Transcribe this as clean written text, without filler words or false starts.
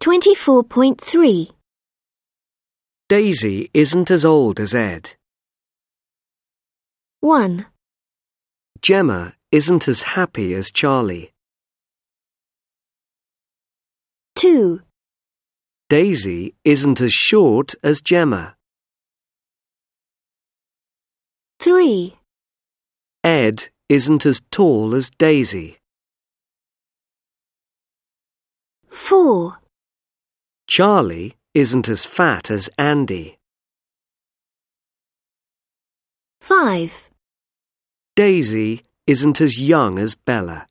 24.3. Daisy isn't as old as Ed. 1, Gemma isn't as happy as Charlie. 2, Daisy isn't as short as Gemma. 3, Ed isn't as tall as Daisy. 4, Charlie isn't as fat as Andy. 5. Daisy isn't as young as Bella.